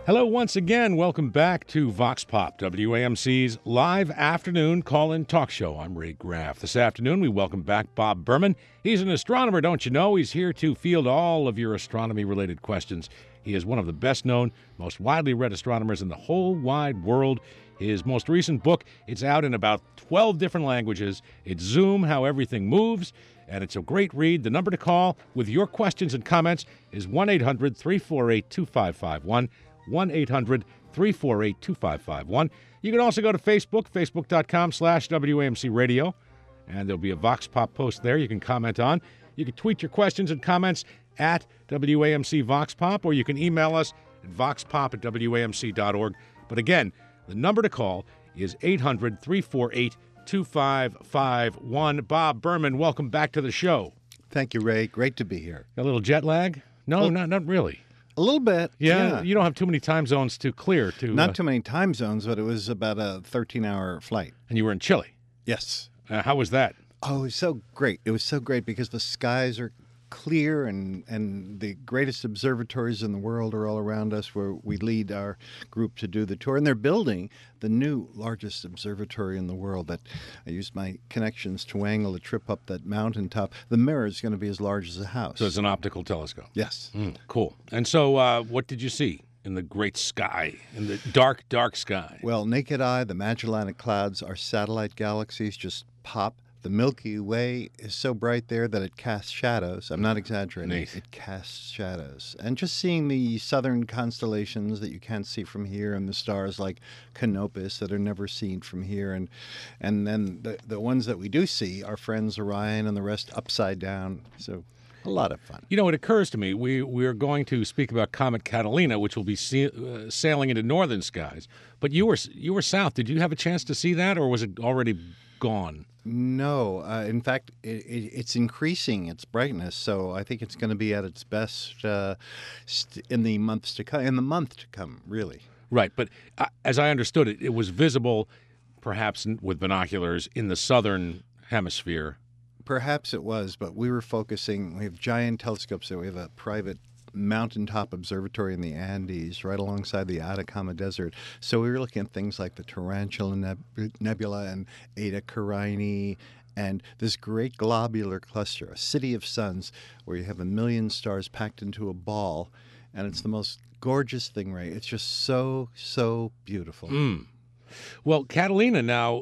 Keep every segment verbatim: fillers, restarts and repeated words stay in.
Hello once again. Welcome back to Vox Pop, W A M C's live afternoon call-in talk show. I'm Ray Graff. This afternoon, we welcome back Bob Berman. He's an astronomer, don't you know? He's here to field all of your astronomy-related questions. He is one of the best-known, most widely read astronomers in the whole wide world. His most recent book, it's out in about twelve different languages. It's Zoom, How Everything Moves, and it's a great read. The number to call with your questions and comments is one eight hundred three four eight two five five one. one eight hundred three four eight two five five one. You can also go to Facebook, facebook.com slash WAMC Radio, and there'll be a Vox Pop post there you can comment on. You can tweet your questions and comments at W A M C Vox Pop, or you can email us at voxpop at W A M C dot org. But again, the number to call is eight hundred three four eight two five five one. Bob Berman, welcome back to the show. Thank you, Ray. Great to be here. A little jet lag? No, well, not not really. A little bit. Yeah, yeah, you don't have too many time zones to clear. To Not uh, too many time zones, but it was about a thirteen-hour flight. And you were in Chile. Yes. Uh, how was that? Oh, it was so great. It was so great because the skies are clear and, and the greatest observatories in the world are all around us, where we lead our group to do the tour. And they're building the new largest observatory in the world that I used my connections to wangle a trip up that mountaintop. The mirror is going to be as large as a house. So it's an optical telescope. Yes. Mm, cool. And so uh, what did you see in the great sky, in the dark, dark sky? Well, naked eye, the Magellanic Clouds, our satellite galaxies just pop. The Milky Way is so bright there that it casts shadows. I'm not exaggerating. Nice. It casts shadows. And just seeing the southern constellations that you can't see from here, and the stars like Canopus that are never seen from here. And and then the, the ones that we do see, our friends Orion and the rest upside down. So a lot of fun. You know, it occurs to me, we, we're going to speak about Comet Catalina, which will be see, uh, sailing into northern skies. But you were you were south. Did you have a chance to see that, or was it already gone? No. Uh, in fact, it, it, it's increasing its brightness, so I think it's going to be at its best uh, st- in the months to come. In the month to come, really. Right, but uh, as I understood it, it was visible, perhaps with binoculars, in the southern hemisphere. Perhaps it was, but we were focusing. We have giant telescopes there. We have a private mountaintop observatory in the Andes right alongside the Atacama Desert. So we were looking at things like the Tarantula Neb- Nebula and Eta Carini and this great globular cluster, a city of suns, where you have a million stars packed into a ball, and it's the most gorgeous thing, Ray. It's just so, so beautiful. Mm. Well, Catalina now,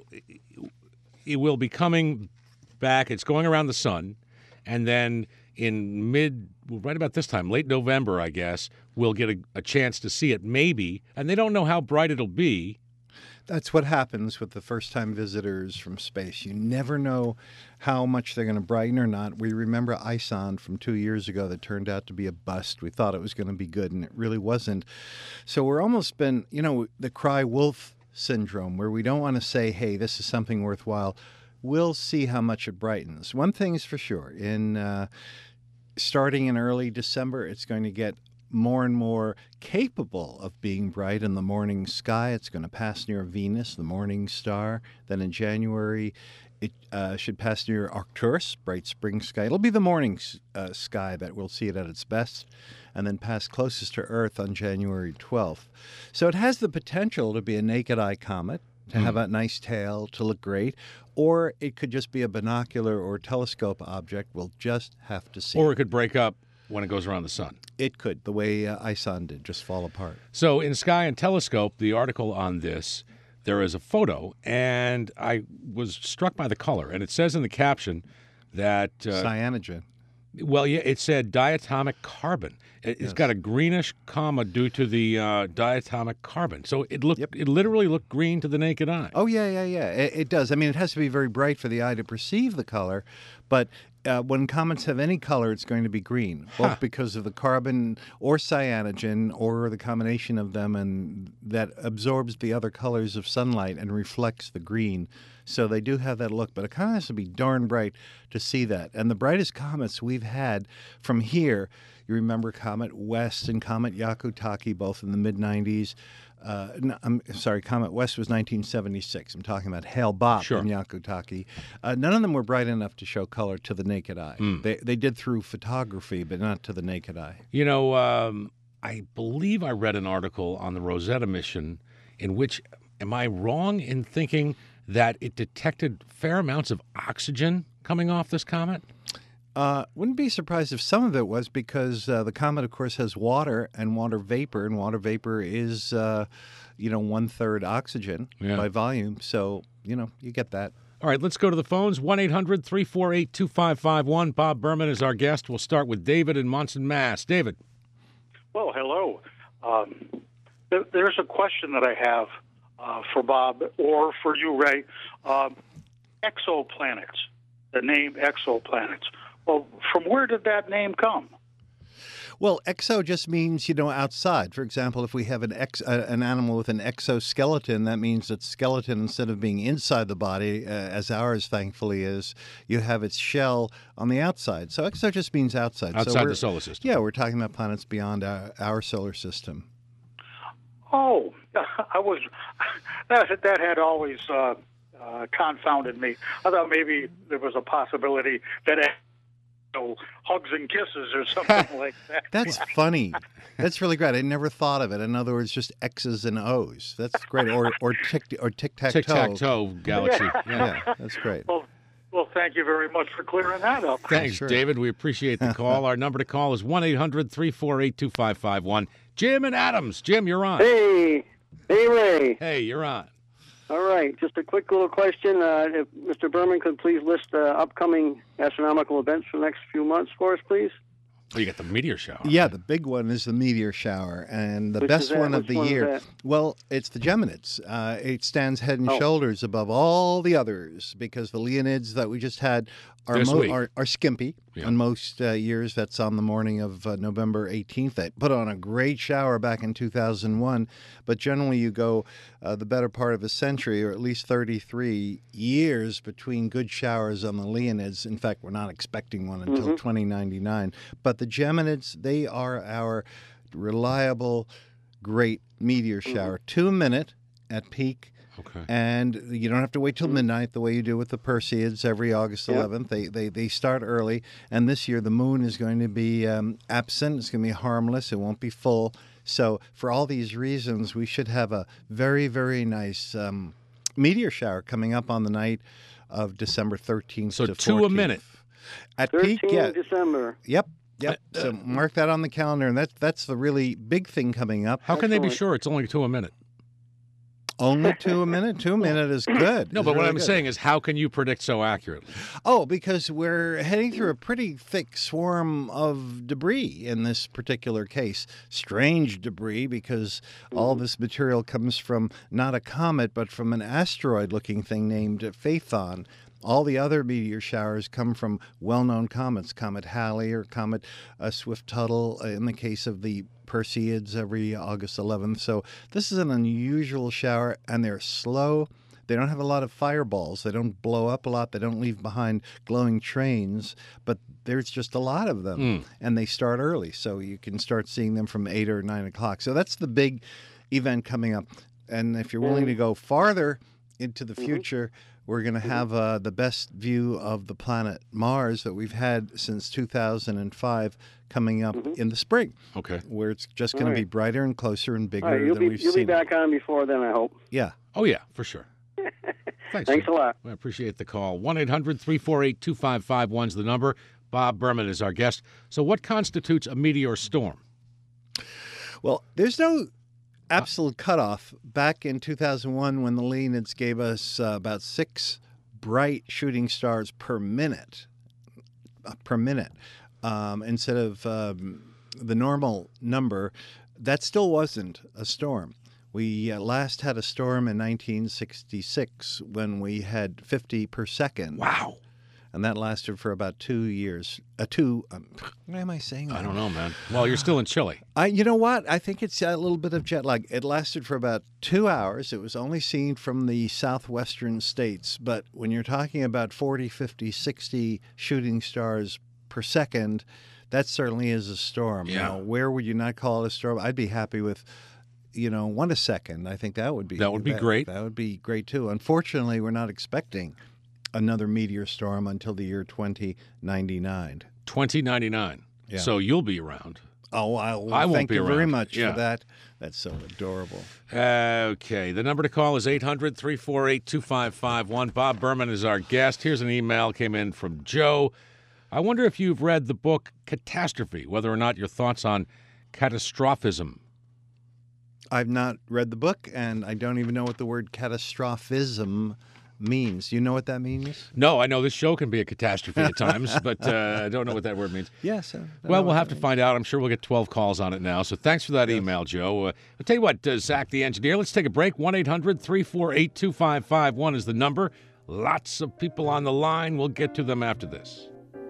it will be coming back. It's going around the sun, and then in mid, right about this time, late November, I guess, we'll get a, a chance to see it, maybe. And they don't know how bright it'll be. That's what happens with the first-time visitors from space. You never know how much they're going to brighten or not. We remember ISON from two years ago that turned out to be a bust. We thought it was going to be good, and it really wasn't. So we're almost been, you know, the cry wolf syndrome, where we don't want to say, hey, this is something worthwhile. We'll see how much it brightens. One thing is for sure, in uh, starting in early December, it's going to get more and more capable of being bright in the morning sky. It's going to pass near Venus, the morning star. Then in January, it uh, should pass near Arcturus, bright spring sky. It'll be the morning uh, sky that we'll see it at its best, and then pass closest to Earth on January twelfth. So it has the potential to be a naked eye comet, to have a nice tail, to look great, or it could just be a binocular or telescope object. We'll just have to see. Or it could break up when it goes around the sun. It could, the way uh, ISON did, just fall apart. So in Sky and Telescope, the article on this, there is a photo, and I was struck by the color. And it says in the caption that... Uh, Cyanogen. Well, yeah, it said diatomic carbon. It, Yes. It's got a greenish comma due to the uh, diatomic carbon. So it looked, Yep. it literally looked green to the naked eye. Oh, yeah, yeah, yeah. It, it does. I mean, it has to be very bright for the eye to perceive the color, but uh, when comets have any color, it's going to be green, both Huh. because of the carbon or cyanogen or the combination of them, and that absorbs the other colors of sunlight and reflects the green. So they do have that look, but it kind of has to be darn bright to see that. And the brightest comets we've had from here, you remember Comet West and Comet Yakutaki, both in the mid nineties. Uh, no, I'm sorry, Comet West was nineteen seventy-six. I'm talking about Hale-Bopp Sure. and Yakutaki. Uh, none of them were bright enough to show color to the naked eye. Mm. They they did through photography, but not to the naked eye. You know, um, I believe I read an article on the Rosetta mission in which, am I wrong in thinking that it detected fair amounts of oxygen coming off this comet? Uh, wouldn't be surprised if some of it was because uh, the comet, of course, has water and water vapor, and water vapor is, uh, you know, one third oxygen Yeah. by volume. So, you know, you get that. All right, let's go to the phones. one eight hundred three four eight two five five one. Bob Berman is our guest. We'll start with David in Monson, Mass. David. Well, hello. Um, there, there's a question that I have uh, for Bob or for you, Ray. Um, exoplanets, the name exoplanets. Well, from where did that name come? Well, exo just means, you know, outside. For example, if we have an ex, uh, an animal with an exoskeleton, that means that skeleton, instead of being inside the body, uh, as ours thankfully is, you have its shell on the outside. So exo just means outside. Outside so we're- the solar system. Yeah, we're talking about planets beyond our, our solar system. Oh, I was that that had always uh, uh, confounded me. I thought maybe there was a possibility that it, you know, hugs and kisses or something like that. That's funny. That's really great. I never thought of it. In other words, just X's and O's. That's great. Or or tic or tic tac toe. Tic tac toe galaxy. Yeah. Yeah, that's great. Well, well, thank you very much for clearing that up. Thanks, Sure. David. We appreciate the call. Our number to call is one eight hundred three four eight two five five one. Jim and Adams. Jim, you're on. Hey, hey, Ray. Hey, you're on. All right, just a quick little question. Uh, if Mister Berman could please list uh, upcoming astronomical events for the next few months for us, please. Oh, you got the meteor shower. Yeah, the big one is the meteor shower, and the Which best is that? one of Which the one is year. that? Well, it's the Geminids. Uh, it stands head and Oh. shoulders above all the others because the Leonids that we just had are This mo- week. are, are skimpy. Yeah. On most uh, years, that's on the morning of uh, November eighteenth. They put on a great shower back in two thousand one, but generally you go uh, the better part of a century, or at least thirty-three years between good showers on the Leonids. In fact, we're not expecting one until Mhm. twenty ninety-nine. But the Geminids, they are our reliable, great meteor shower. Two a minute at peak. Okay. And you don't have to wait till midnight the way you do with the Perseids every August Yep. eleventh. They, they they start early. And this year the moon is going to be um, absent. It's going to be harmless. It won't be full. So for all these reasons, we should have a very, very nice um, meteor shower coming up on the night of December thirteenth So to two a fourteenth. minute. At peak, thirteenth yeah. of December. Yep. Yep. Uh, So mark that on the calendar. And that's, that's the really big thing coming up. How can they be Excellent. sure it's only two a minute? Only two a minute? Two a minute is good. No, It's but what really I'm good. saying is, how can you predict so accurately? Oh, because we're heading through a pretty thick swarm of debris in this particular case. Strange debris because all this material comes from not a comet, but from an asteroid-looking thing named Phaethon. All the other meteor showers come from well-known comets, Comet Halley or Comet uh, Swift-Tuttle, uh, in the case of the Perseids every August eleventh. So this is an unusual shower, and they're slow. They don't have a lot of fireballs. They don't blow up a lot. They don't leave behind glowing trains, but there's just a lot of them, Mm. and they start early. So you can start seeing them from eight or nine o'clock. So that's the big event coming up. And if you're willing to go farther into the future, we're going to have uh, the best view of the planet Mars that we've had since two thousand five coming up in the spring, Okay. where it's just going All to be right. brighter and closer and bigger All right, you'll than be we've you'll seen. be back on before then, I hope. Yeah. Oh, yeah, for sure. Thanks. Thanks Jim. a lot. I appreciate the call. one eight hundred three four eight two five five one is the number. Bob Berman is our guest. So what constitutes a meteor storm? Well, there's no absolute cutoff. Back in two thousand one, when the Leonids gave us uh, about six bright shooting stars per minute, uh, per minute, um, instead of um, the normal number, that still wasn't a storm. We uh, last had a storm in nineteen sixty-six when we had fifty per second. Wow. And that lasted for about two years. Uh, two, um, what am I saying? I don't know, man. Well, you're still in Chile. I, you know what? I think it's a little bit of jet lag. It lasted for about two hours. It was only seen from the southwestern states. But when you're talking about forty, fifty, sixty shooting stars per second, that certainly is a storm. Yeah. Now, where would you not call it a storm? I'd be happy with, you know, one a second. I think that would be That would be great. That would be great too. Unfortunately, we're not expecting another meteor storm until the year twenty ninety-nine. twenty ninety-nine. Yeah. So you'll be around. Oh, I'll I won't thank be you very around. much Yeah. for that. That's so adorable. Okay. The number to call is eight hundred, three four eight, two five five one. Bob Berman is our guest. Here's an email came in from Joe. I wonder if you've read the book Catastrophe, whether or not your thoughts on catastrophism. I've not read the book, and I don't even know what the word catastrophism means. You know what that means? No, I know this show can be a catastrophe at times, but uh, I don't know what that word means. Yes. I don't Well, know we'll what have that to means. find out. I'm sure we'll get twelve calls on it now. So thanks for that email, Joe. Uh, I'll tell you what, uh, Zach the engineer, let's take a break. one eight hundred, three four eight, two five five one is the number. Lots of people on the line. We'll get to them after this.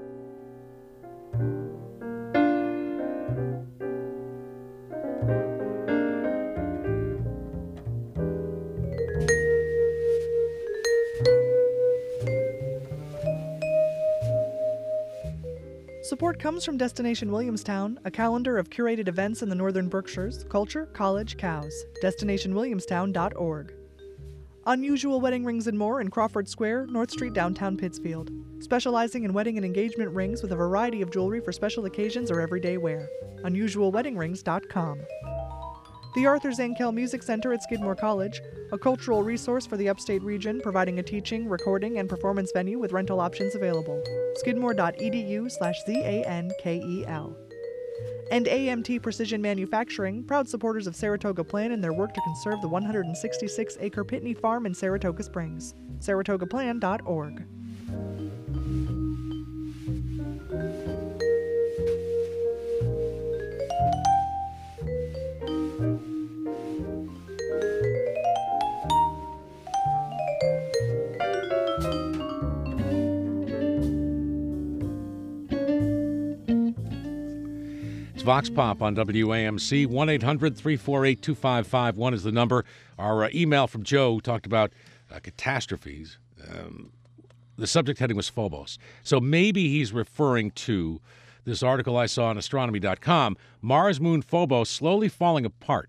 Support comes from Destination Williamstown, a calendar of curated events in the Northern Berkshires, culture, college, cows. destination williamstown dot org. Unusual Wedding Rings and More in Crawford Square, North Street, downtown Pittsfield. Specializing in wedding and engagement rings with a variety of jewelry for special occasions or everyday wear. unusual wedding rings dot com. The Arthur Zankel Music Center at Skidmore College, a cultural resource for the upstate region, providing a teaching, recording, and performance venue with rental options available. skidmore.edu slash Z-A-N-K-E-L. And A M T Precision Manufacturing, proud supporters of Saratoga Plan and their work to conserve the one hundred sixty-six acre Pitney Farm in Saratoga Springs. saratoga plan dot org. Vox Pop on W A M C. one eight hundred, three four eight, two five five one is the number. Our uh, email from Joe talked about uh, catastrophes. Um, the subject heading was Phobos. So maybe he's referring to this article I saw on astronomy dot com, Mars moon Phobos slowly falling apart.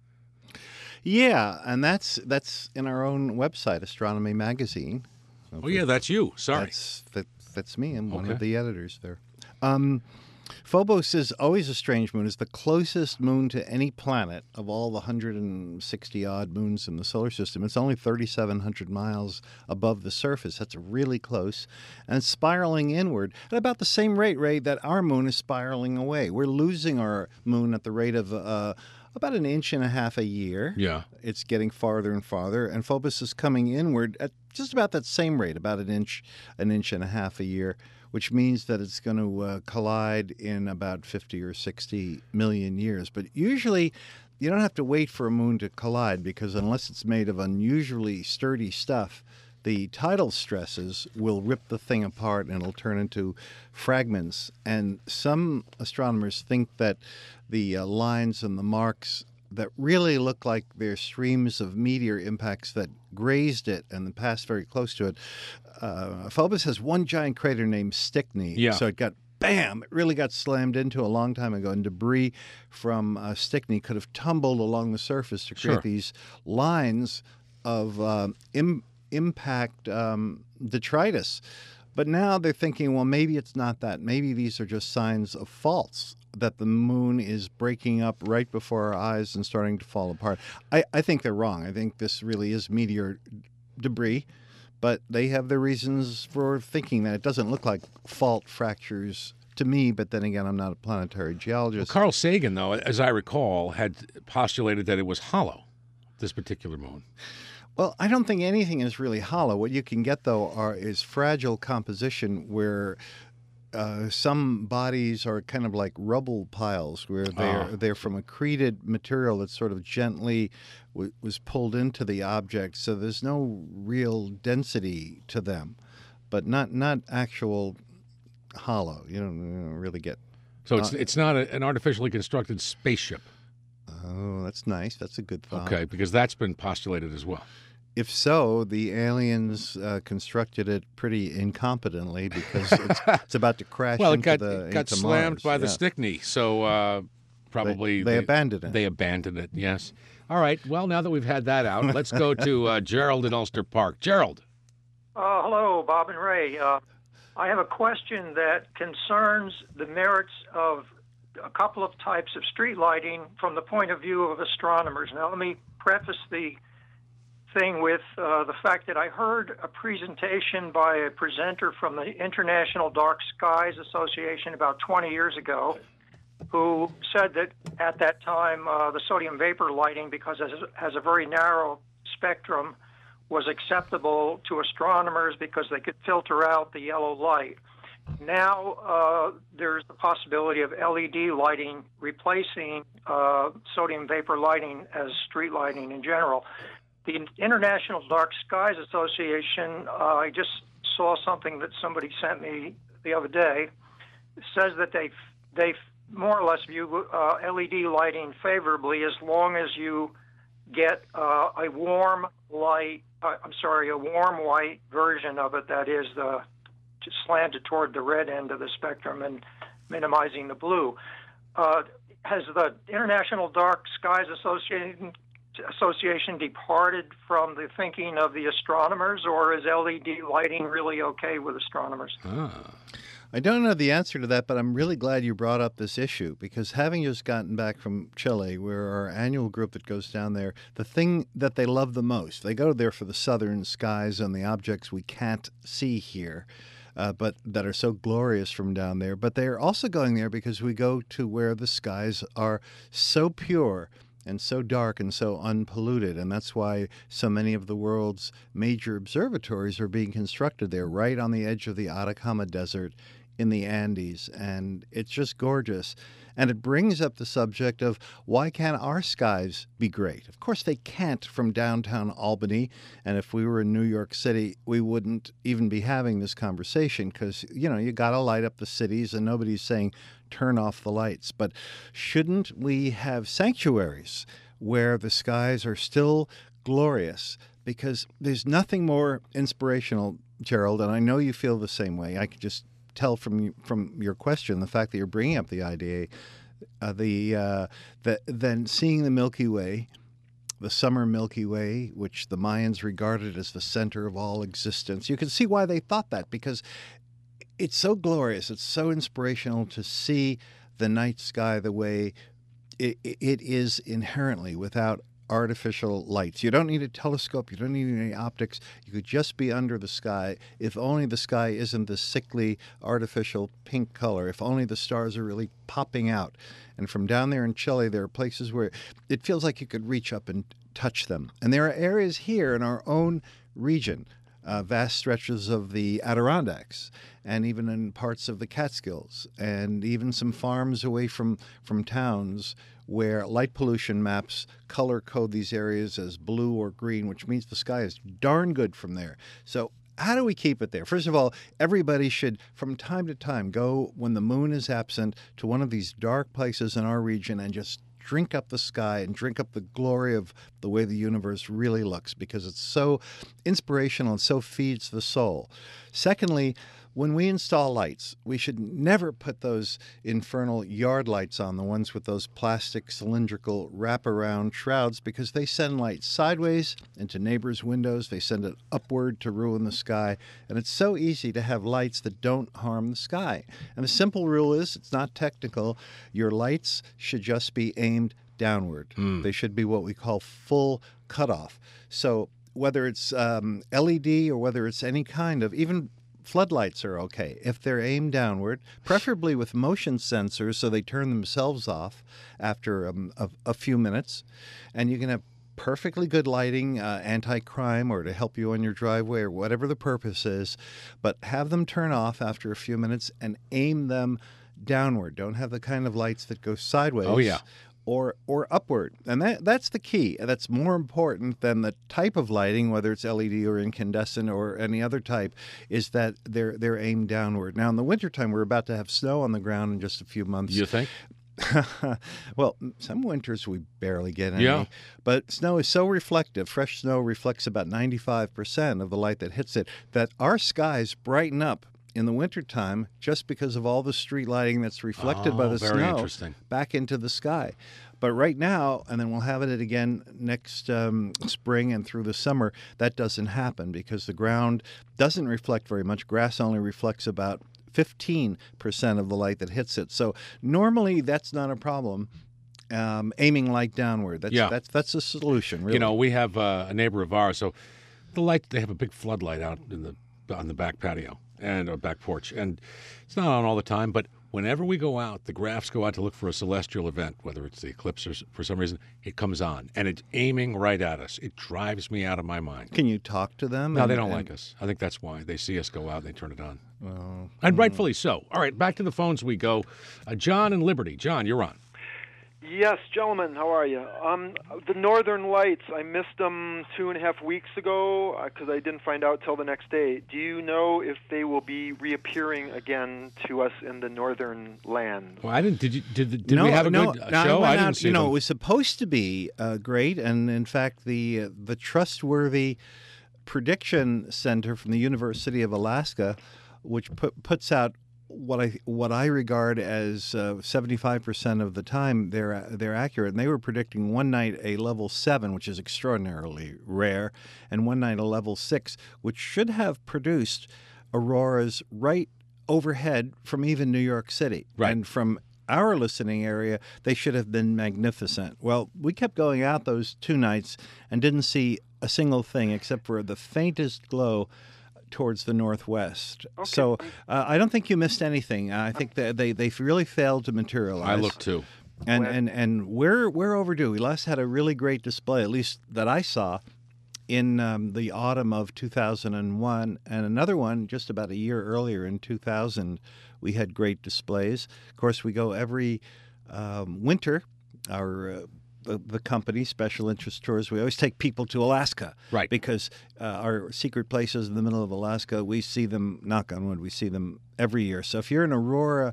Yeah, and that's that's in our own website, Astronomy Magazine. Oh, yeah, that's you. Sorry. That's that, that's me. I'm one Okay. of the editors there. Um, Phobos is always a strange moon. It's the closest moon to any planet of all the one hundred sixty odd moons in the solar system. It's only thirty-seven hundred miles above the surface. That's really close. And it's spiraling inward at about the same rate, Ray, that our moon is spiraling away. We're losing our moon at the rate of uh, about an inch and a half a year. Yeah. It's getting farther and farther, and Phobos is coming inward at just about that same rate, about an inch, an inch and a half a year, which means that it's going to uh, collide in about fifty or sixty million years. But usually, you don't have to wait for a moon to collide, because unless it's made of unusually sturdy stuff, the tidal stresses will rip the thing apart and it'll turn into fragments. And some astronomers think that the uh, lines and the marks that really look like they're streams of meteor impacts that grazed it and then passed very close to it. Uh, Phobos has one giant crater named Stickney. Yeah. So it got, bam, it really got slammed into a long time ago, and debris from uh, Stickney could have tumbled along the surface to create Sure. these lines of um, im- impact um, detritus. But now they're thinking, well, maybe it's not that. Maybe these are just signs of faults, that the moon is breaking up right before our eyes and starting to fall apart. I, I think they're wrong. I think this really is meteor debris, but they have their reasons for thinking that. It doesn't look like fault fractures to me, but then again, I'm not a planetary geologist. Carl Sagan, though, as I recall, had postulated that it was hollow, this particular moon. Well, I don't think anything is really hollow. What you can get, though, are is fragile composition where uh, some bodies are kind of like rubble piles, where they're Ah. they're from accreted material that sort of gently w- was pulled into the object. So there's no real density to them, but not not actual hollow. You don't, you don't really get. So it's Uh, it's not a, an artificially constructed spaceship. Oh, that's nice. That's a good thought. Okay, because that's been postulated as well. If so, the aliens uh, constructed it pretty incompetently, because it's, it's about to crash Well, it into got the it got into slammed Mars. by the Yeah. Stickney, so uh, probably They, they abandoned it. They abandoned it. Yes. All right. Well, now that we've had that out, let's go to uh, Gerald in Ulster Park. Gerald. Uh, hello, Bob and Ray. Uh, I have a question that concerns the merits of a couple of types of street lighting from the point of view of astronomers. Now, let me preface the thing with uh, the fact that I heard a presentation by a presenter from the International Dark Skies Association about twenty years ago, who said that at that time uh, the sodium vapor lighting, because it has a very narrow spectrum, was acceptable to astronomers because they could filter out the yellow light. Now uh, there's the possibility of L E D lighting replacing uh, sodium vapor lighting as street lighting in general. The International Dark Skies Association, uh, I just saw something that somebody sent me the other day, says that they they more or less view uh, L E D lighting favorably as long as you get uh, a warm light, uh, I'm sorry, a warm white version of it that is the slanted toward the red end of the spectrum and minimizing the blue. Uh, has the International Dark Skies Association Association departed from the thinking of the astronomers, or is L E D lighting really okay with astronomers? Ah. I don't know the answer to that, but I'm really glad you brought up this issue, because having just gotten back from Chile, where our annual group that goes down there, the thing that they love the most, they go there for the southern skies and the objects we can't see here, uh, but that are so glorious from down there. But they're also going there because we go to where the skies are so pure and so dark and so unpolluted. And that's why so many of the world's major observatories are being constructed there, right on the edge of the Atacama Desert in the Andes. And it's just gorgeous. And it brings up the subject of why can't our skies be great? Of course, they can't from downtown Albany. And if we were in New York City, we wouldn't even be having this conversation because, you know, you got to light up the cities and nobody's saying turn off the lights. But shouldn't we have sanctuaries where the skies are still glorious? Because there's nothing more inspirational, Gerald, and I know you feel the same way. I could just tell from from your question, the fact that you're bringing up the idea, uh, the uh, the then seeing the Milky Way, the summer Milky Way, which the Mayans regarded as the center of all existence. You can see why they thought that, because it's so glorious, it's so inspirational to see the night sky the way it, it is inherently, without artificial lights. You don't need a telescope. You don't need any optics. You could just be under the sky. If only the sky isn't this sickly, artificial pink color. If only the stars are really popping out. And from down there in Chile, there are places where it feels like you could reach up and touch them. And there are areas here in our own region, uh, vast stretches of the Adirondacks, and even in parts of the Catskills, and even some farms away from, from towns, where light pollution maps color code these areas as blue or green, which means the sky is darn good from there. So how do we keep it there? First of all, everybody should, from time to time, go when the moon is absent to one of these dark places in our region and just drink up the sky and drink up the glory of the way the universe really looks, because it's so inspirational and so feeds the soul. Secondly, when we install lights, we should never put those infernal yard lights on, the ones with those plastic cylindrical wraparound shrouds, because they send light sideways into neighbors' windows. They send it upward to ruin the sky. And it's so easy to have lights that don't harm the sky. And the simple rule is, it's not technical, your lights should just be aimed downward. Mm. They should be what we call full cutoff. So whether it's um, L E D or whether it's any kind of, even floodlights are okay if they're aimed downward, preferably with motion sensors so they turn themselves off after um, a, a few minutes. And you can have perfectly good lighting, uh, anti-crime, or to help you on your driveway, or whatever the purpose is, but have them turn off after a few minutes and aim them downward. Don't have the kind of lights that go sideways. Oh, yeah. Or or upward. And that that's the key. That's more important than the type of lighting, whether it's L E D or incandescent or any other type, is that they're they're aimed downward. Now, in the wintertime, we're about to have snow on the ground in just a few months. You think? Well, some winters we barely get any. Yeah. But snow is so reflective. Fresh snow reflects about ninety-five percent of the light that hits it, that our skies brighten up in the wintertime just because of all the street lighting that's reflected oh, by the very snow interesting. back into the sky. But right now, and then we'll have it again next um, spring and through the summer, that doesn't happen because the ground doesn't reflect very much. Grass only reflects about fifteen percent of the light that hits it. So normally that's not a problem. Um, aiming light downward. That's Yeah. that's that's a solution. Really. You know, we have uh, a neighbor of ours, so the light, they have a big floodlight out in the on the back patio and a back porch, and it's not on all the time, but whenever we go out, the Grafs go out to look for a celestial event, whether it's the eclipse or s- for some reason, it comes on, and it's aiming right at us. It drives me out of my mind. Can you talk to them? No, and- they don't and- like us. I think that's why. They see us go out and they turn it on. Well, And rightfully so. All right, back to the phones we go. Uh, John in Liberty. John, you're on. Yes, gentlemen, how are you? Um, the Northern Lights, I missed them two and a half weeks ago because I didn't find out till the next day. Do you know if they will be reappearing again to us in the northern land? Well, I didn't. Did you? Did, did no, we have a no, good uh, no, show? went I didn't out, see You know, them. it was supposed to be uh, great, and in fact, the uh, the trustworthy prediction center from the University of Alaska, which put, puts out what I what I regard as seventy-five percent of the time they're they're accurate, and they were predicting one night a level seven, which is extraordinarily rare, and one night a level six, which should have produced auroras right overhead from even New York City, Right. and from our listening area, they should have been magnificent. Well, we kept going out those two nights and didn't see a single thing except for the faintest glow towards the northwest. Okay. So uh, I don't think you missed anything. I think that they they really failed to materialize. I looked too. and and and we're we're overdue. We last had a really great display, at least that I saw, in um, the autumn of two thousand one, and another one just about a year earlier in two thousand. We had great displays. Of course, we go every um, winter. Our uh, the, the company, Special Interest Tours, we always take people to Alaska, Right. Because uh, our secret places in the middle of Alaska, we see them. Knock on wood, we see them every year. So if you're an aurora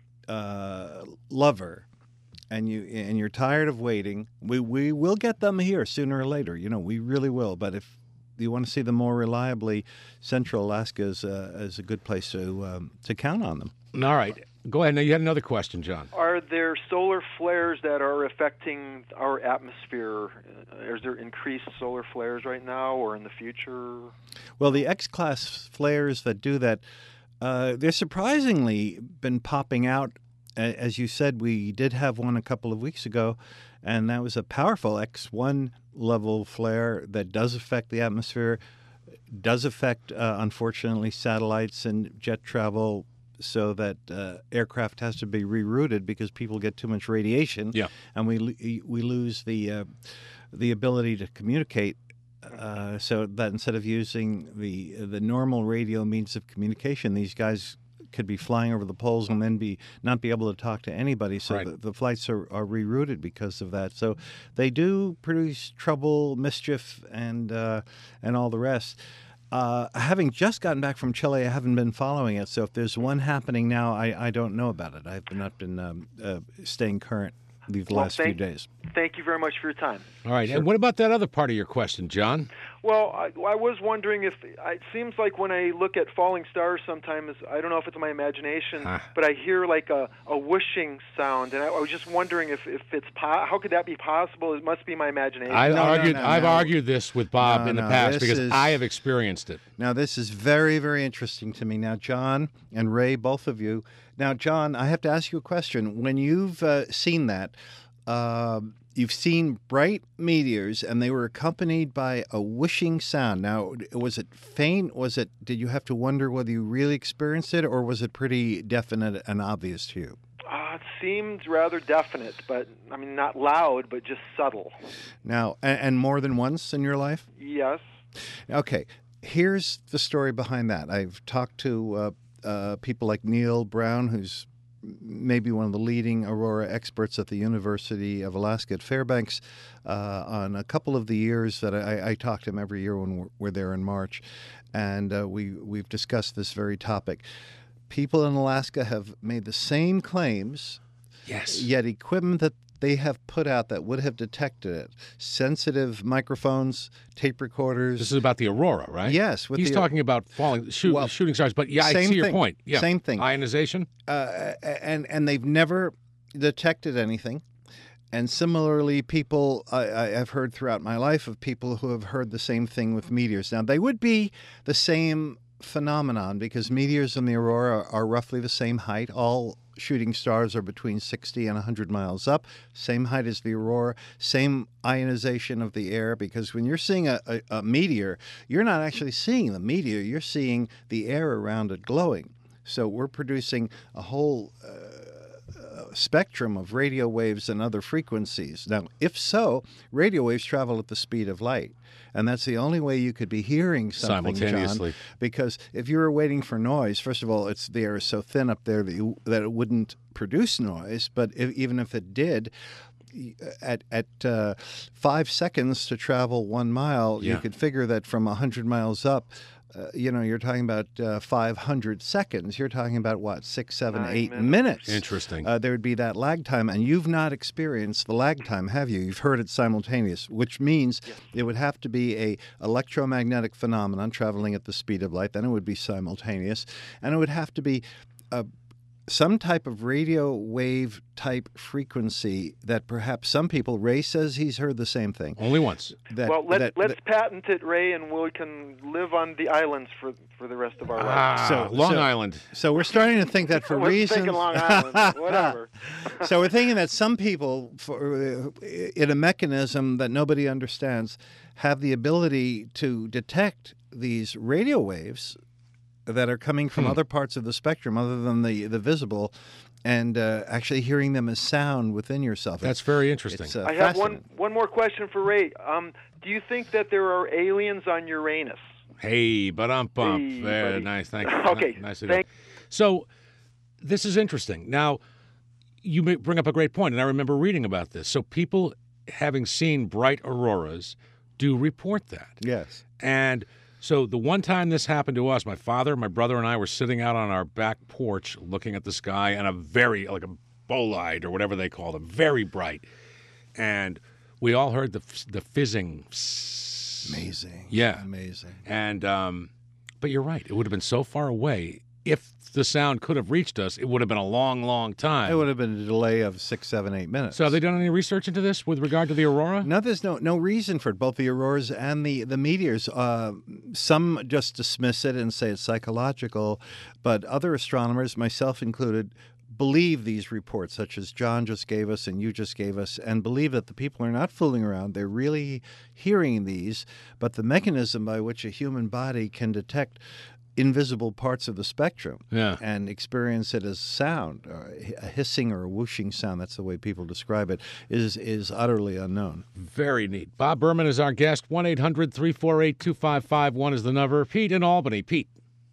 uh, lover, and you and you're tired of waiting, we we will get them here sooner or later. You know, we really will. But if you want to see them more reliably, Central Alaska is, uh, is a good place to um, to count on them. All right. Go ahead. Now, you had another question, John. Are there solar flares that are affecting our atmosphere? Uh, Is there increased solar flares right now or in the future? Well, the X-class flares that do that, uh, they're surprisingly been popping out. A- As you said, we did have one a couple of weeks ago, and that was a powerful X one level flare that does affect the atmosphere, does affect, uh, unfortunately, satellites and jet travel, so that uh, aircraft has to be rerouted because people get too much radiation, Yeah. and we lo- we lose the uh, the ability to communicate. Uh, so that instead of using the the normal radio means of communication, these guys could be flying over the poles and then be not be able to talk to anybody. So Right. the, the flights are, are rerouted because of that. So they do produce trouble, mischief, and uh, and all the rest. Uh, having just gotten back from Chile, I haven't been following it. So if there's one happening now, I, I don't know about it. I've not been um, uh, staying current these Well, last few thank- days. Thank you very much for your time. All right. And what about that other part of your question, John? Well, I, I was wondering if it seems like when I look at falling stars, sometimes I don't know if it's my imagination, Huh. but I hear like a, a whooshing sound, and I, I was just wondering if, if it's po- how could that be possible? It must be my imagination. I No, no, argued. no, I've no. argued this with Bob No, in the no, past this because is- I have experienced it. Now, this is very, very interesting to me. Now, John and Ray, both of you. Now, John, I have to ask you a question. When you've uh, seen that, uh, you've seen bright meteors, and they were accompanied by a whooshing sound. Now, was it faint? Was it? Did you have to wonder whether you really experienced it, or was it pretty definite and obvious to you? Uh, it seemed rather definite, but I mean not loud, but just subtle. Now, and, and more than once in your life? Yes. Okay, here's the story behind that. I've talked to uh, uh, people like Neil Brown, who's maybe one of the leading aurora experts at the University of Alaska at Fairbanks, uh, on a couple of the years that I, I talk to him every year when we're, we're there in March, and uh, we we've discussed this very topic. People in Alaska have made the same claims, Yes. yet equipment that they have put out that would have detected it, sensitive microphones, tape recorders. This is about the aurora, right? Yes, with He's the- talking about falling, shoot, Well, shooting stars. But yeah, I same see your thing. point. Yeah. Same thing. Ionization. uh, and and they've never detected anything. And similarly, people I, I- I've heard throughout my life of people who have heard the same thing with meteors. Now, they would be the same phenomenon because meteors and the aurora are, are roughly the same height. All shooting stars are between sixty and one hundred miles up, same height as the aurora, same ionization of the air, because when you're seeing a, a, a meteor, you're not actually seeing the meteor, you're seeing the air around it glowing. So we're producing a whole uh, spectrum of radio waves and other frequencies. Now, if so, radio waves travel at the speed of light. And that's the only way you could be hearing something, Simultaneously. John, because if you were waiting for noise, first of all, it's the air is so thin up there that, you, that it wouldn't produce noise. But if, even if it did, at at uh, five seconds to travel one mile, Yeah. you could figure that from one hundred miles up, uh, you know, you're talking about uh, five hundred seconds. You're talking about, what, six, seven, Nine eight minutes. minutes. Interesting. Uh, there would be that lag time, and you've not experienced the lag time, have you? You've heard it simultaneous, which means it would have to be a electromagnetic phenomenon traveling at the speed of light. Then it would be simultaneous, and it would have to be a some type of radio wave type frequency that perhaps some people, Ray says he's heard the same thing. Only once. That, well, let, that- let's that- patent it, Ray, and we can live on the islands for for the rest of our lives. Ah, So- Long so- Island. so we're starting to think that for I wasn't reasons. thinking Long Island, whatever. So we're thinking that some people, for, in a mechanism that nobody understands, have the ability to detect these radio waves that are coming from Hmm. other parts of the spectrum other than the, the visible, and uh, actually hearing them as sound within yourself. That's very interesting. It's, uh, I have one fascinating. one more question for Ray. Um, do you think that there are aliens on Uranus? Hey, but um bump. Hey, Very buddy. nice. Thank you. Okay, Nice thank- So, this is interesting. Now, you may bring up a great point, and I remember reading about this. So, people having seen bright auroras do report that. Yes. And so, the one time this happened to us, my father, my brother, and I were sitting out on our back porch looking at the sky, and a very, like a bolide or whatever they call them, very bright. And we all heard the the fizzing. Amazing. Yeah. Amazing. And um, but you're right. It would have been so far away. If the sound could have reached us, it would have been a long, long time. It would have been a delay of six, seven, eight minutes. So have they done any research into this with regard to the aurora? No, there's no no reason for it. Both the auroras and the the meteors. Uh, some just dismiss it and say it's psychological, but other astronomers, myself included, believe these reports, such as John just gave us and you just gave us, and believe that the people are not fooling around. They're really hearing these, but the mechanism by which a human body can detect invisible parts of the spectrum Yeah. and experience it as sound, or a hissing or a whooshing sound, that's the way people describe it, is is utterly unknown. Very neat. Bob Berman is our guest. one eight hundred three four eight two five five one is the number. Pete in Albany. Pete.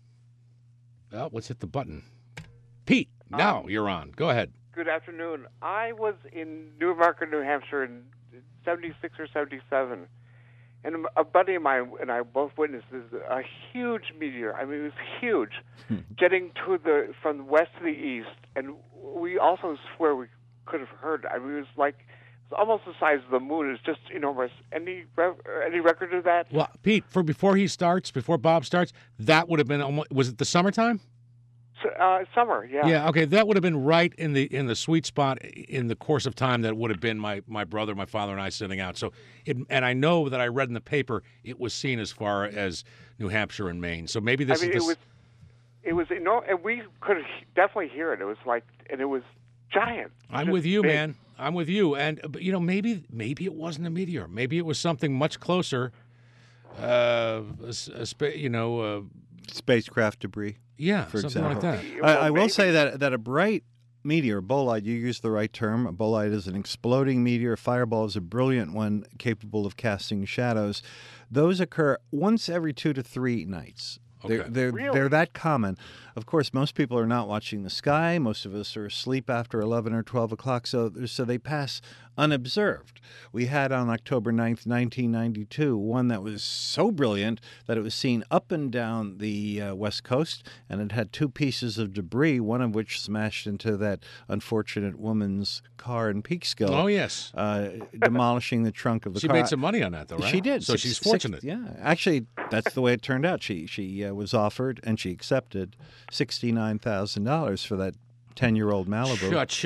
Oh, let's hit the button. Pete, now Um, you're on. Go ahead. Good afternoon. I was in Newmarket, New Hampshire in seventy-six or seventy-seven, and a buddy of mine and I both witnessed this, a huge meteor. I mean, it was huge, getting to the from west to the east, and we also swear we could have heard it. I mean, it was like it was almost the size of the moon. It was just enormous. Any re- any record of that? Well, Pete, for before he starts, before Bob starts, that would have been almost, was it the summertime? So, uh, summer, yeah. Yeah, okay, that would have been right in the in the sweet spot in the course of time that would have been my, my brother, my father, and I sitting out. So, it, and I know that I read in the paper it was seen as far as New Hampshire and Maine. So maybe this I mean, is it the, was it was enormous, and we could he- definitely hear it. It was like, and it was giant. I'm Just with you, big. man. I'm with you. And but you know, maybe maybe it wasn't a meteor. Maybe it was something much closer. Uh, a s- a spa- you know, uh, Spacecraft debris. yeah, For something like example. that. Well, I, I will maybe. say that that a bright meteor, bolide, you used the right term. A bolide is an exploding meteor. A fireball is a brilliant one capable of casting shadows. Those occur once every two to three nights. They're, Okay. they're, Really? they're that common. Of course, most people are not watching the sky. Most of us are asleep after eleven or twelve o'clock, so, so they pass unobserved. We had on October ninth, nineteen ninety-two, one that was so brilliant that it was seen up and down the uh, West Coast, and it had two pieces of debris, one of which smashed into that unfortunate woman's car in Peekskill, Oh yes, uh, demolishing the trunk of the she car. made some money on that, though, right? She did. So Six- she's six- fortunate. yeah, actually, that's the way it turned out. She she uh, was offered and she accepted sixty nine thousand dollars for that ten year old Malibu. Cha-ching.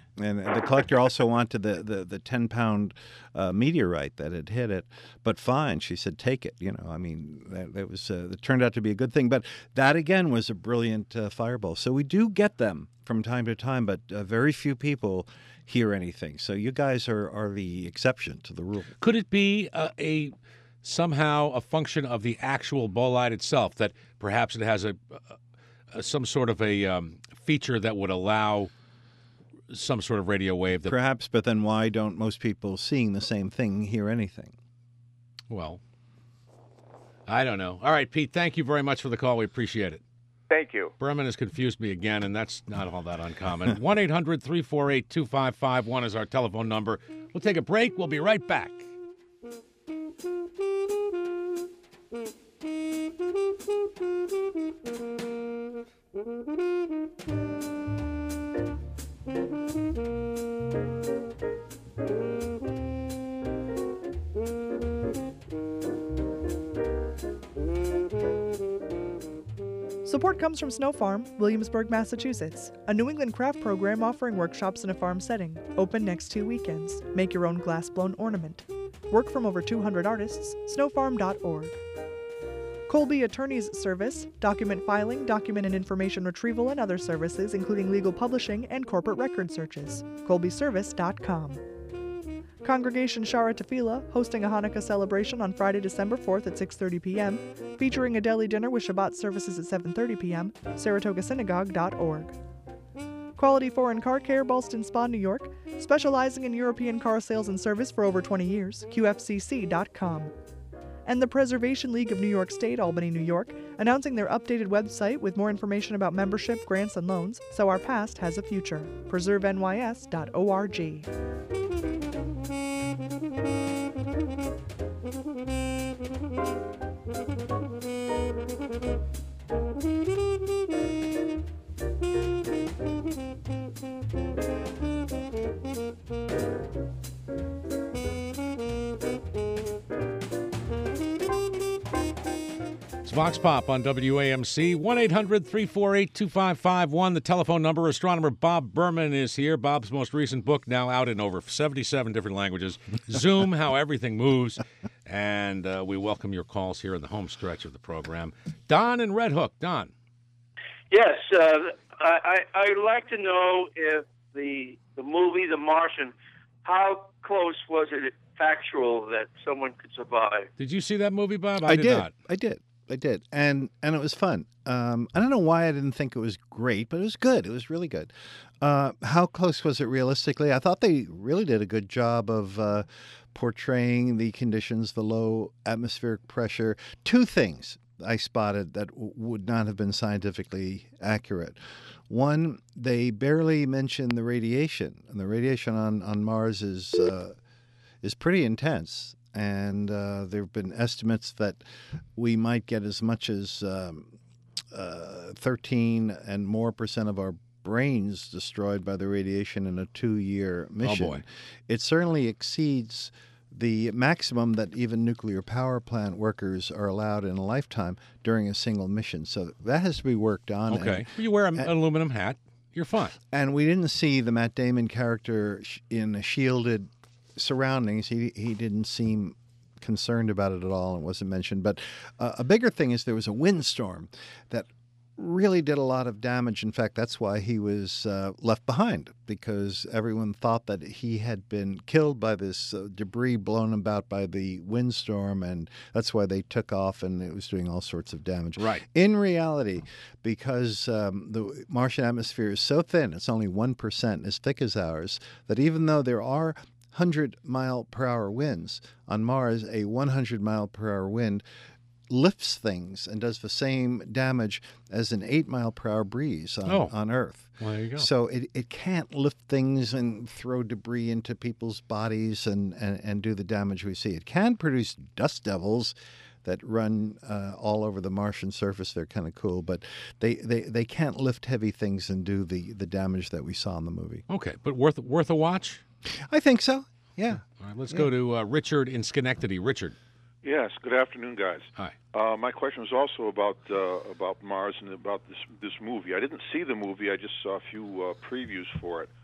And the collector also wanted the the, the ten pound uh, meteorite that had hit it, but fine, she said, take it. You know, I mean, that, that was uh, it turned out to be a good thing. But that again was a brilliant uh, fireball. So we do get them from time to time, but uh, very few people hear anything. So you guys are are the exception to the rule. Could it be a, a somehow a function of the actual bolide itself, that perhaps it has a, a some sort of a um, feature that would allow some sort of radio wave that perhaps, but then why don't most people seeing the same thing hear anything? Well, I don't know. All right, Pete, thank you very much for the call. We appreciate it. Thank you. Berman has confused me again, and that's not all that uncommon. one eight hundred three four eight two five five one is our telephone number. We'll take a break. We'll be right back. Support comes from Snow Farm, Williamsburg, Massachusetts, a New England craft program offering workshops in a farm setting, open next two weekends. Make your own glass-blown ornament. Work from over two hundred artists, snow farm dot org. Colby Attorneys Service, document filing, document and information retrieval, and other services, including legal publishing and corporate record searches. colby service dot com. Congregation Shara Tefillah, hosting a Hanukkah celebration on Friday, December fourth at six thirty p.m., featuring a deli dinner with Shabbat services at seven thirty p.m., saratoga synagogue dot org. Quality Foreign Car Care, Ballston Spa, New York, specializing in European car sales and service for over twenty years, q f c c dot com. And the Preservation League of New York State, Albany, New York, announcing their updated website with more information about membership, grants, and loans, so our past has a future. preserve n y s dot org. It's Vox Pop on W A M C, one eight hundred three four eight two five five one. The telephone number. Astronomer Bob Berman is here. Bob's most recent book, now out in over seventy-seven different languages, Zoom, How Everything Moves. And uh, we welcome your calls here in the home stretch of the program. Don in Red Hook. Don. Yes, uh, I, I, I'd like to know if the the movie The Martian, how close was it factual that someone could survive? Did you see that movie, Bob? I, I did, did. not. I did. I did, and and it was fun. Um, I don't know why I didn't think it was great, but it was good. It was really good. Uh, how close was it realistically? I thought they really did a good job of uh, portraying the conditions, the low atmospheric pressure. Two things I spotted that w- would not have been scientifically accurate. One, they barely mention the radiation, and the radiation on, on Mars is uh, is pretty intense. And uh, there have been estimates that we might get as much as um, uh, thirteen and more percent of our brains destroyed by the radiation in a two-year mission. Oh, boy. It certainly exceeds the maximum that even nuclear power plant workers are allowed in a lifetime during a single mission. So that has to be worked on. Okay. And, you wear an aluminum hat, you're fine. And we didn't see the Matt Damon character in a shielded surroundings. He he didn't seem concerned about it at all and wasn't mentioned. But uh, a bigger thing is there was a windstorm that really did a lot of damage. In fact, that's why he was uh, left behind, because everyone thought that he had been killed by this uh, debris blown about by the windstorm, and that's why they took off, and it was doing all sorts of damage. Right. In reality, because um, the Martian atmosphere is so thin, it's only one percent as thick as ours, that even though there are one hundred mile per hour winds, on Mars, a one hundred mile per hour wind lifts things and does the same damage as an eight mile per hour breeze on, oh. on Earth. Well, there you go. So it, it can't lift things and throw debris into people's bodies and, and, and do the damage we see. It can produce dust devils that run uh, all over the Martian surface. They're kind of cool, but they, they, they can't lift heavy things and do the, the damage that we saw in the movie. Okay, but worth worth a watch? I think so, yeah. All right, let's yeah. go to uh, Richard in Schenectady. Richard. Yes, good afternoon, guys. Hi. Uh, my question was also about uh, about Mars and about this this movie. I didn't see the movie. I just saw a few uh, previews for it.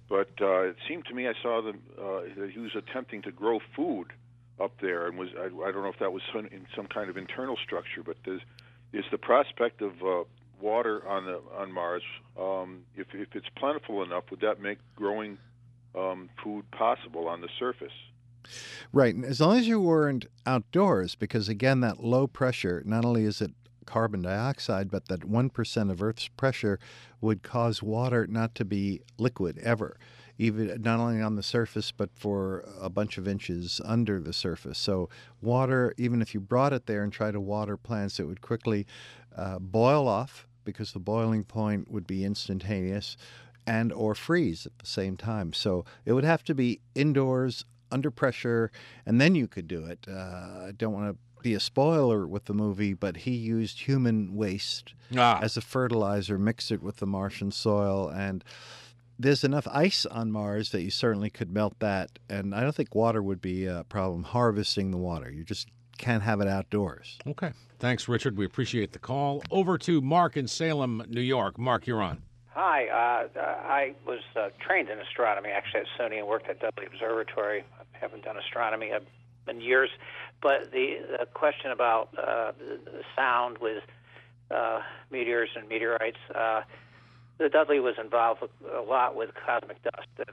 but uh, it seemed to me I saw them, uh, that he was attempting to grow food up there, and was I, I don't know if that was some, in some kind of internal structure, but there's, is the prospect of uh, water on the on Mars, um, if if it's plentiful enough, would that make growing um, food possible on the surface? Right. And as long as you weren't outdoors, because again, that low pressure, not only is it carbon dioxide, but that one percent of Earth's pressure would cause water not to be liquid ever, even not only on the surface, but for a bunch of inches under the surface. So water, even if you brought it there and tried to water plants, it would quickly uh, boil off because the boiling point would be instantaneous and or freeze at the same time. So it would have to be indoors, under pressure, and then you could do it. Uh, I don't want to be a spoiler with the movie, but he used human waste ah. as a fertilizer, mixed it with the Martian soil, and there's enough ice on Mars that you certainly could melt that, and I don't think water would be a problem, harvesting the water. You just can't have it outdoors. Okay. Thanks, Richard. We appreciate the call. Over to Mark in Salem, New York. Mark, you're on. Hi. Uh, I was uh, trained in astronomy, actually, at SUNY and worked at Dudley Observatory. I haven't done astronomy in years. But the, the question about uh, the sound with uh, meteors and meteorites, uh, the Dudley was involved with, a lot with cosmic dust, and,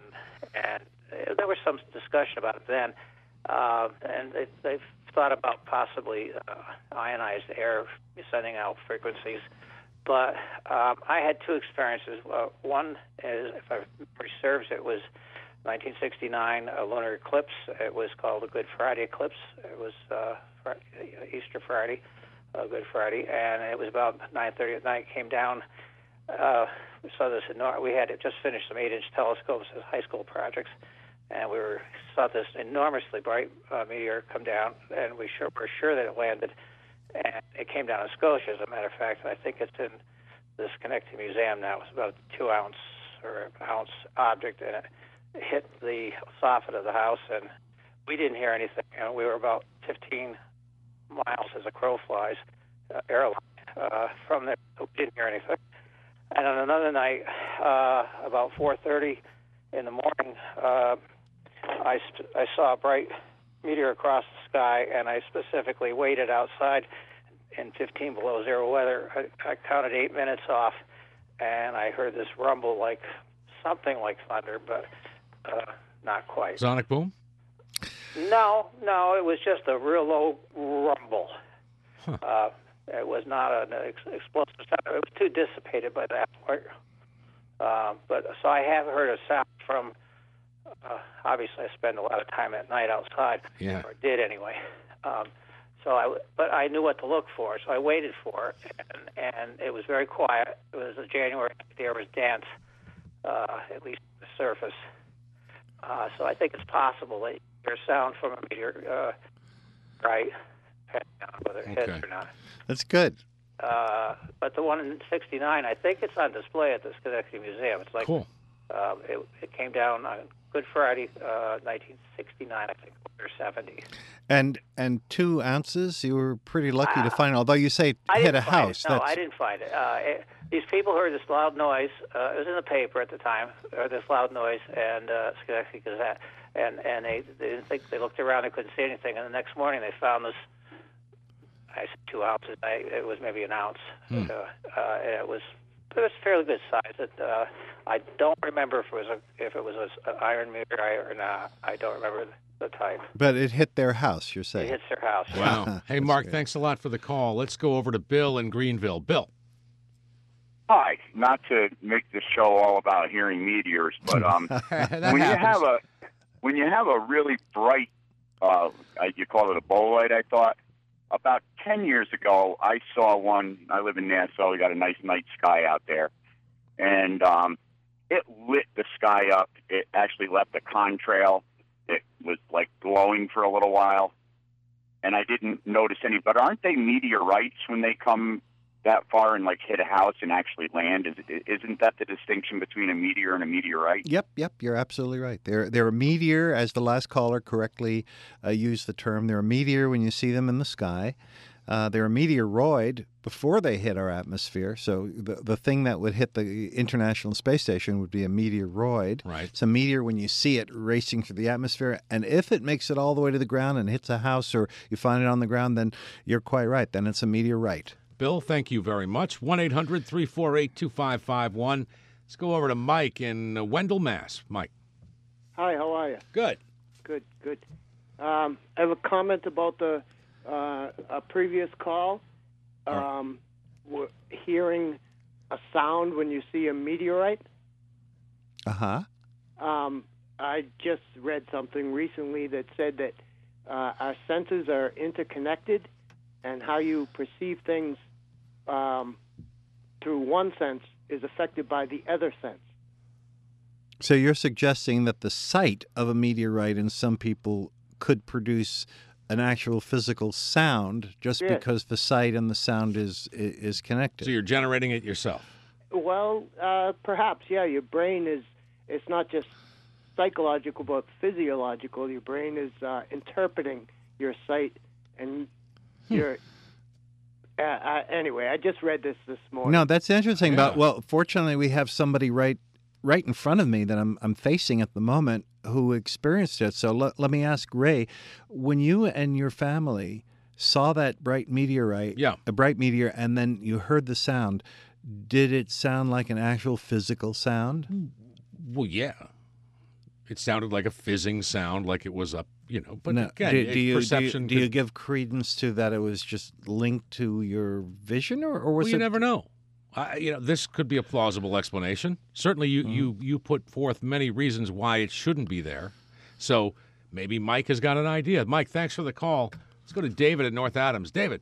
and there was some discussion about it then. Uh, and they, they've thought about possibly uh, ionized air sending out frequencies. But um, I had two experiences. Uh, one is, if I memory serves, it was nineteen sixty-nine, a lunar eclipse. It was called a Good Friday eclipse. It was uh, Friday, Easter Friday, uh, Good Friday, and it was about nine thirty at night. Came down. Uh, we saw this. Enor- we had just finished some eight-inch telescopes as high school projects, and we were saw this enormously bright uh, meteor come down, and we sure, were sure that it landed. And it came down in Scotia, as a matter of fact. And I think it's in the Schenectady Museum now. It was about a two-ounce or an ounce object, and it hit the soffit of the house, and we didn't hear anything. And we were about fifteen miles as a crow flies, uh, airline uh, from there. So we didn't hear anything. And on another night, uh, about four thirty in the morning, uh, I, st- I saw a bright meteor across the sky, and I specifically waited outside in fifteen below zero weather. I, I counted eight minutes off, and I heard this rumble like something like thunder, but uh, not quite. Sonic boom? No, no, it was just a real low rumble. Huh. Uh, it was not an ex- explosive sound. It was too dissipated by that point. Uh, but so I have heard a sound from. Uh, obviously, I spend a lot of time at night outside, yeah. or did anyway. Um, so I, but I knew what to look for, so I waited for it, and, and it was very quiet. It was a January. The air was dense, uh, at least the surface. Uh, so I think it's possible that you hear sound from a meteor, uh, right, depending on whether it okay. hits or not. That's good. Uh, but the one in sixty-nine, I think it's on display at the Schenectady Museum. It's like cool. Uh, it, it came down on Good Friday, uh, nineteen sixty-nine, I think, or seventy. And and two ounces, you were pretty lucky uh, to find it, although you say it I hit a didn't find house. It. No, That's... I didn't find it. Uh, it. These people heard this loud noise. Uh, it was in the paper at the time, or this loud noise, and uh, Schenectady Gazette. And, and they, they didn't think, they looked around, they couldn't see anything. And the next morning they found this, I said two ounces, I, it was maybe an ounce. Hmm. Uh, uh, and it was It was fairly good size. It, uh, I don't remember if it was a, if it was an iron meteorite or not. I don't remember the, the type. But it hit their house, you're saying? It hits their house. Wow. Hey, Mark, great. Thanks a lot for the call. Let's go over to Bill in Greenville. Bill. Hi. Not to make this show all about hearing meteors, but um, when happens. you have a when you have a really bright, uh, you call it a bolide, I thought. About ten years ago, I saw one. I live in Nassau. We got a nice night sky out there. And um, it lit the sky up. It actually left a contrail. It was, like, glowing for a little while. And I didn't notice any. But aren't they meteorites when they come that far and, like, hit a house and actually land? Is, isn't that the distinction between a meteor and a meteorite? Yep, yep, you're absolutely right. They're, they're a meteor, as the last caller correctly uh, used the term. They're a meteor when you see them in the sky. Uh, they're a meteoroid before they hit our atmosphere. So the the thing that would hit the International Space Station would be a meteoroid. Right. It's a meteor when you see it racing through the atmosphere. And if it makes it all the way to the ground and hits a house or you find it on the ground, then you're quite right. Then it's a meteorite. Bill, thank you very much. one eight hundred three four eight two five five one. Let's go over to Mike in uh, Wendell, Mass. Mike. Hi, how are you? Good. Good, good. Um, I have a comment about the uh, a previous call. Um, we're hearing a sound when you see a meteorite. Uh-huh. Um, I just read something recently that said that uh, our senses are interconnected, and how you perceive things um, through one sense is affected by the other sense. So you're suggesting that the sight of a meteorite in some people could produce an actual physical sound just Yes. because the sight and the sound is is connected. So you're generating it yourself. Well, uh, perhaps, yeah. Your brain is, it's not just psychological, but physiological. Your brain is uh, interpreting your sight and your... Uh, uh, anyway, I just read this this morning. No, that's interesting. Yeah. But well, fortunately, we have somebody right right in front of me that I'm I'm facing at the moment who experienced it. So let, let me ask Ray, when you and your family saw that bright meteorite, yeah. a bright meteor, and then you heard the sound, did it sound like an actual physical sound? Well, yeah. It sounded like a fizzing sound, like it was up, you know. But No, again, do, it's do you, do you perception. do you could- give credence to that? It was just linked to your vision, or, or was well, it? you never know. I, you know, this could be a plausible explanation. Certainly, you, Mm-hmm. you you put forth many reasons why it shouldn't be there. So maybe Mike has got an idea. Mike, thanks for the call. Let's go to David at North Adams. David.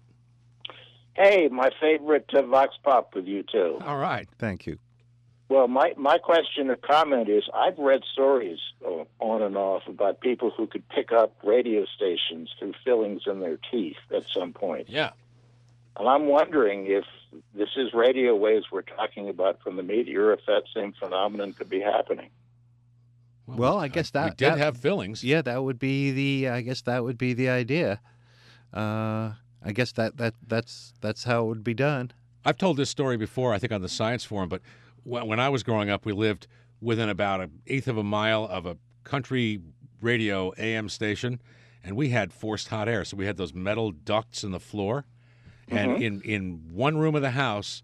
Hey, my favorite uh, Vox Pop with you, too. All right. Thank you. Well, my, my question or comment is I've read stories uh, on and off about people who could pick up radio stations through fillings in their teeth at some point. Yeah. And I'm wondering if this is radio waves we're talking about from the meteor, if that same phenomenon could be happening. Well, I guess that we did that- have fillings. Yeah, that would be the. I guess that would be the idea. Uh, I guess that, that that's that's how it would be done. I've told this story before, I think on the Science Forum, but when, when I was growing up, we lived within about an eighth of a mile of a country radio A M station, and we had forced hot air. So we had those metal ducts in the floor, and Mhm. in, in one room of the house,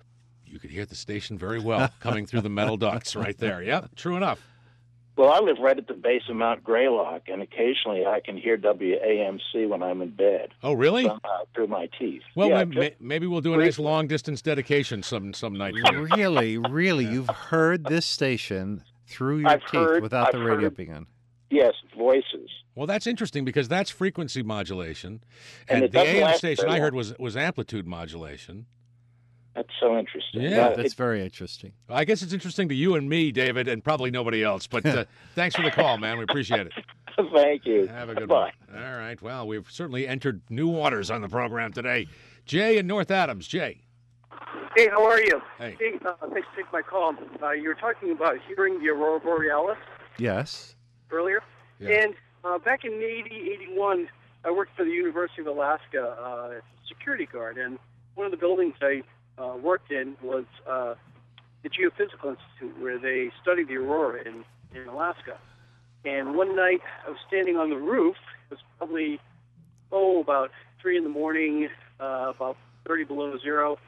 you could hear the station very well coming through the metal ducts right there. Yep, true enough. Well, I live right at the base of Mount Greylock, and occasionally I can hear W A M C when I'm in bed. Oh, really? Somehow through my teeth. Well, yeah, may- just- may- maybe we'll do a nice long distance dedication some some night. for you. Really, really, you've heard this station through your I've teeth heard- without the I've radio heard- being on. Yes, voices. Well, that's interesting because that's frequency modulation, And and, it the doesn't A M last station very I heard long. was was amplitude modulation. That's so interesting. Yeah, Now, That's it- very interesting. I guess it's interesting to you and me, David, and probably nobody else. But uh, thanks for the call, man. We appreciate it. Thank you. Have a good Bye. one. All right. Well, we've certainly entered new waters on the program today. Jay in North Adams. Jay. Hey, how are you? Hey. uh, thanks for taking my call. Uh, you were talking about hearing the aurora borealis Yes. earlier, Yeah. and uh, back in eighty, eighty-one, I worked for the University of Alaska uh, as a security guard, and one of the buildings I uh, worked in was uh, the Geophysical Institute, where they study the aurora in, in Alaska. And one night, I was standing on the roof. It was probably, oh, about three in the morning, uh, about thirty below zero,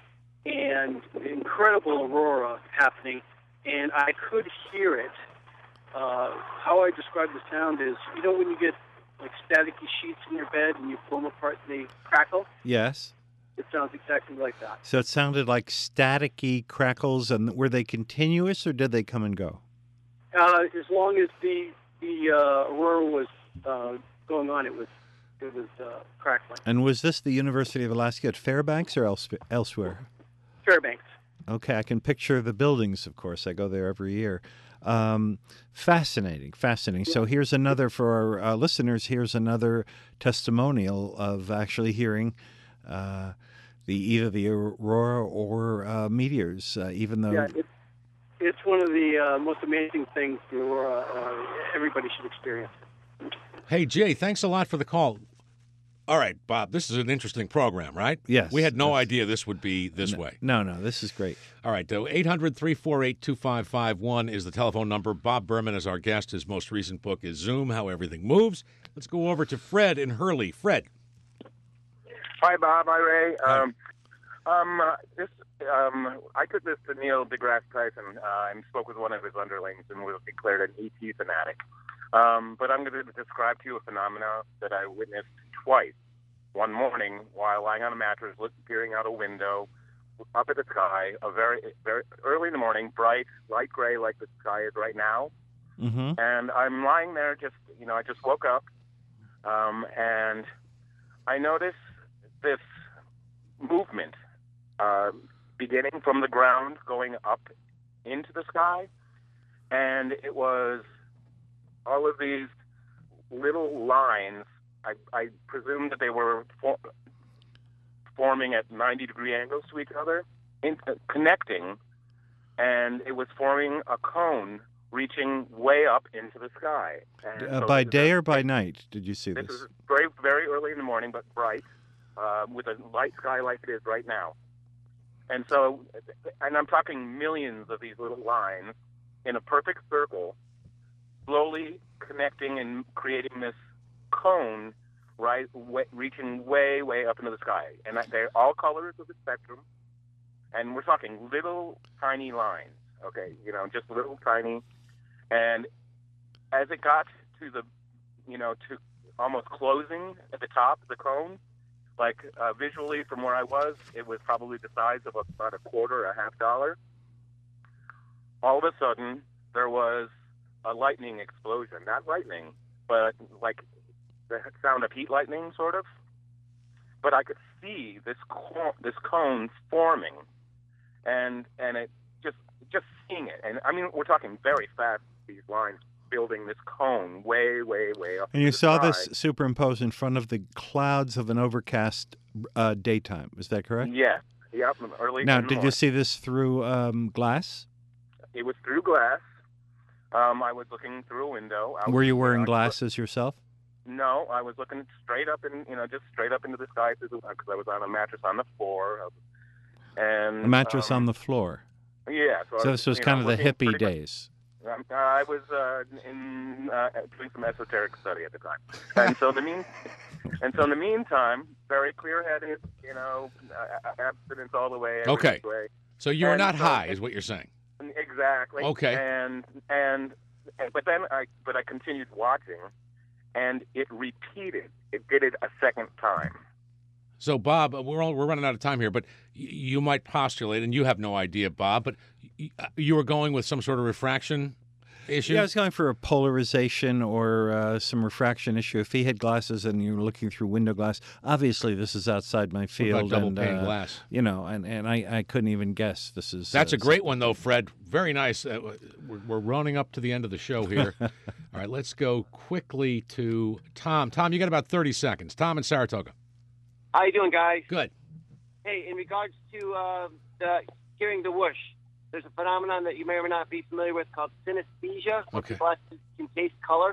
and incredible aurora happening, and I could hear it. Uh, how I describe the sound is, you know when you get like staticky sheets in your bed and you pull them apart and they crackle? Yes. It sounds exactly like that. So it sounded like staticky crackles, and were they continuous or did they come and go? Uh, as long as the the uh, aurora was uh, going on, it was it was uh, crackling. And was this the University of Alaska at Fairbanks or else, elsewhere? Fairbanks. Okay, I can picture the buildings, of course. I go there every year. Um, fascinating, fascinating. So here's another, for our uh, listeners, here's another testimonial of actually hearing uh, the either the aurora or uh, meteors, uh, even though... Yeah, it, it's one of the uh, most amazing things the aurora. Uh, everybody should experience. Hey, Jay, thanks a lot for the call. All right, Bob, this is an interesting program, right? Yes. We had no yes. idea this would be this no, way. No, no, this is great. All right, though, eight hundred, three four eight, two five five one is the telephone number. Bob Berman is our guest. His most recent book is Zoom, How Everything Moves. Let's go over to Fred in Hurley. Fred. Hi, Bob. Hi, Ray. Hi. Um, um, uh, this, um, I took this to Neil deGrasse Tyson uh, and spoke with one of his underlings and was declared an E T fanatic. Um, but I'm going to describe to you a phenomenon that I witnessed twice. One morning, while lying on a mattress, look, peering out a window, up at the sky, a very, very early in the morning, bright, light gray like the sky is right now. Mm-hmm. And I'm lying there, just you know, I just woke up, um, and I noticed this movement uh, beginning from the ground, going up into the sky, and it was all of these little lines. I, I presume that they were for, forming at ninety degree angles to each other, in, uh, connecting, and it was forming a cone reaching way up into the sky. And Uh, so by this day is- or by night did you see This this? is very, very early in the morning, but bright, uh, with a light sky like it is right now. And so, and I'm talking millions of these little lines in a perfect circle, slowly connecting and creating this cone, right, way, reaching way, way up into the sky. And that- they're all colors of the spectrum. And we're talking little tiny lines, okay, you know, just little tiny. And as it got to the, you know, to almost closing at the top of the cone, like uh, visually from where I was, it was probably the size of about a quarter, a half dollar. All of a sudden, there was a lightning explosion. Not lightning, but like the sound of heat lightning, sort of. But I could see this co- this cone forming, and and it just just seeing it. And I mean, we're talking very fast. These lines building this cone way, way, way up. And you into the saw sky. this superimposed in front of the clouds of an overcast uh, daytime. Is that correct? Yeah. Yep. Early. Now, in the did you morning. see this through um, glass? It was through glass. Um, I was looking through a window. I Were was, you wearing know, glasses yourself? No, I was looking straight up and you know just straight up into the sky because I was on a mattress on the floor. And A mattress um, on the floor. Yeah. So, I So this was you kind know, of the looking hippie pretty much- days. Um, uh, I was uh, in uh, doing some esoteric study at the time, and so in the mean, and so in the meantime, very clear-headed, you know, uh, abstinence all the way. every Okay. way. So you were And not so- high, is what you're saying. Exactly. Okay. And and but then I but I continued watching, and it repeated. It did it a second time. So, Bob, we're all, we're running out of time here, but y- you might postulate, and you have no idea, Bob, but y- you were going with some sort of refraction issue? Yeah, I was going for a polarization or uh, some refraction issue. If he had glasses and you were looking through window glass, obviously this is outside my about field. double and, pane uh, glass? You know, and, and I, I couldn't even guess this is. That's uh, a great one, though, Fred. Very nice. Uh, we're, we're running up to the end of the show here. All right, let's go quickly to Tom. Tom, you got about thirty seconds. Tom in Saratoga. How you doing, guys? Good. Hey, in regards to uh, the hearing the whoosh, there's a phenomenon that you may or may not be familiar with called synesthesia. where Okay. People actually can taste color.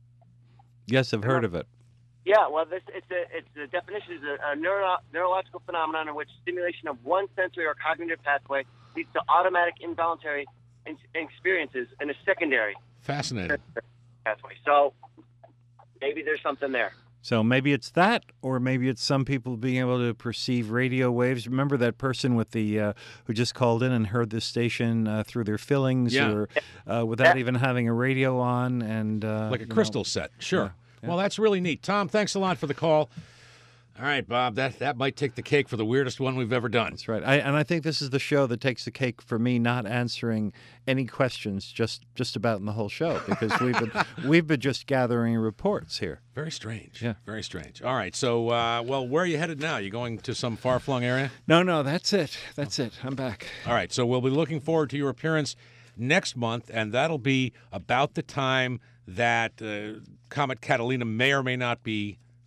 Yes, I've heard of it. Yeah, well, this it's a it's the definition is a, a neuro, neurological phenomenon in which stimulation of one sensory or cognitive pathway leads to automatic involuntary in, experiences in a secondary Fascinating. pathway. So maybe there's something there. So maybe it's that, or maybe it's some people being able to perceive radio waves. Remember that person with the uh, who just called in and heard this station uh, through their fillings, Yeah. or uh, without even having a radio on, and uh, Like a you know, crystal set. Sure. Yeah. Well, that's really neat. Tom, thanks a lot for the call. All right, Bob, that, that might take the cake for the weirdest one we've ever done. That's right. I, and I think this is the show that takes the cake for me not answering any questions just, just about in the whole show, because we've been we've been just gathering reports here. Very strange. Yeah. Very strange. All right. So, uh, well, where are you headed now? You going to some far-flung area? No, no, that's it. That's it. I'm back. All right. So we'll be looking forward to your appearance next month, and that'll be about the time that uh, Comet Catalina may or may not be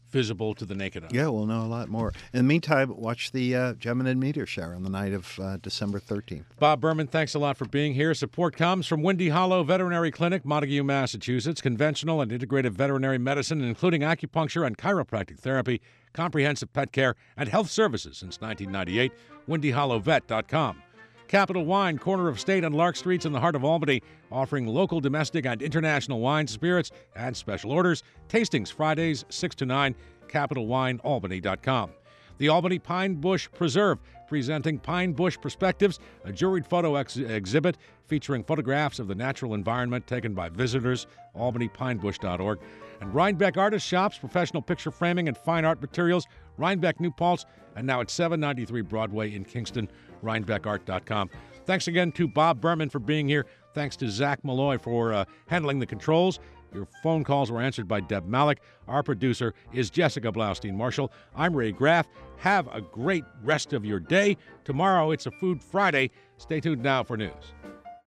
visible to the naked eye. Yeah, we'll know a lot more. In the meantime, watch the uh, Geminid meteor shower on the night of uh, December thirteenth. Bob Berman, thanks a lot for being here. Support comes from Windy Hollow Veterinary Clinic, Montague, Massachusetts. Conventional and integrative veterinary medicine, including acupuncture and chiropractic therapy, comprehensive pet care, and health services since nineteen ninety-eight. windy hollow vet dot com. Capital Wine, corner of State and Lark Streets in the heart of Albany, offering local, domestic, and international wine, spirits, and special orders. Tastings Fridays, six to nine, capital wine albany dot com. The Albany Pine Bush Preserve, presenting Pine Bush Perspectives, a juried photo ex- exhibit featuring photographs of the natural environment taken by visitors, albany pine bush dot org. And Rhinebeck Artist Shops, professional picture framing and fine art materials, Rhinebeck New Paltz, and now at seven ninety-three Broadway in Kingston, rhinebeck art dot com. Thanks again to Bob Berman for being here. Thanks to Zach Malloy for uh, handling the controls. Your phone calls were answered by Deb Malik. Our producer is Jessica Blaustein-Marshall. I'm Ray Graff. Have a great rest of your day. Tomorrow, it's a Food Friday. Stay tuned now for news.